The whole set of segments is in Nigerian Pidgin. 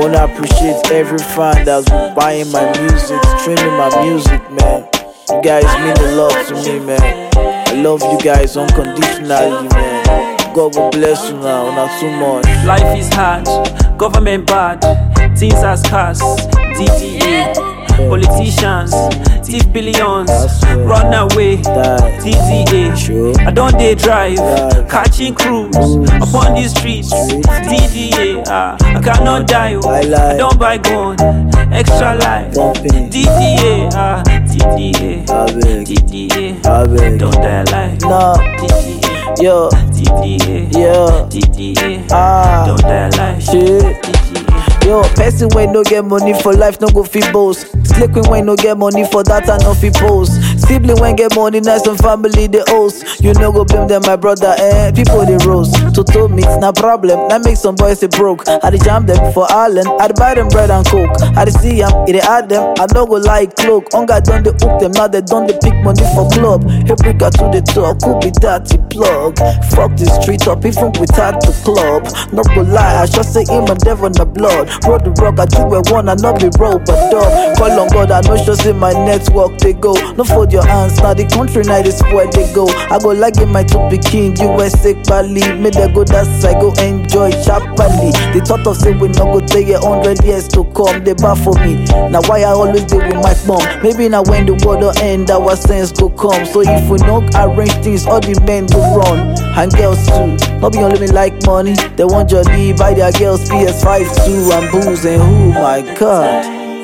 wanna appreciate every fan that's buying my music, streaming my music, man. You guys mean a lot to me, man. I love you guys unconditionally, man. God will bless you now, not too much. Life is hard, government bad, things are scarce, DDA, politicians, thief billions, run away, TZA. I don't dare drive, catching crews upon the streets, DDA. I cannot die, I don't buy gun, extra life, DDA, DDA, DDA, don't die alive, DDA. Yo, DDA, yo, DDA, don't die alive, shit. DDA. Yo, person when no get money for life, no go fit boast. Slave queen when no get money for that, and no fit post. Sibling when get money, nice and family they host. You no go blame them, my brother, people they roast. To me, it's no problem. That make some boys they broke. I dey jam them for Ireland. I dey buy them bread and coke. I dey see them, it dey add them. I no go like cloak. Hunger done they hook them, now they done they pick money for club. Every guy to the top, could be dirty plug. Fuck the street up, even without the club. No go lie, I just say him and devil in the blood. Roll the rock, I do it one, I not be roll, but dog. Call on God, I know just in my network they go. No fold your hands, now the country now is where they go. I go like in my to be king, USA Bali. Me they go that I go enjoy sharply. The thought of say we not go take 100 years to come, they bad for me. Now why I always deal with my mom. Maybe now when the world will end, our sense go come. So if we not arrange things, all the men go run. And girls too, not be only me like money. They want your leave, buy their girls PS5 too, and booze and who, my God.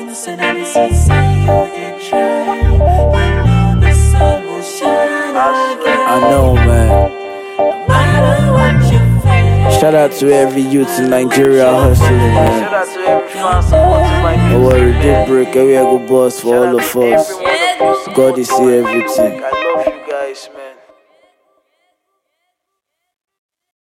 I know, man. Shout out to every youth in Nigeria hustling, man. Shout out to every fan supporting my music. No worry, do break, every go boss for all of us. God is see everything. I love you guys, man.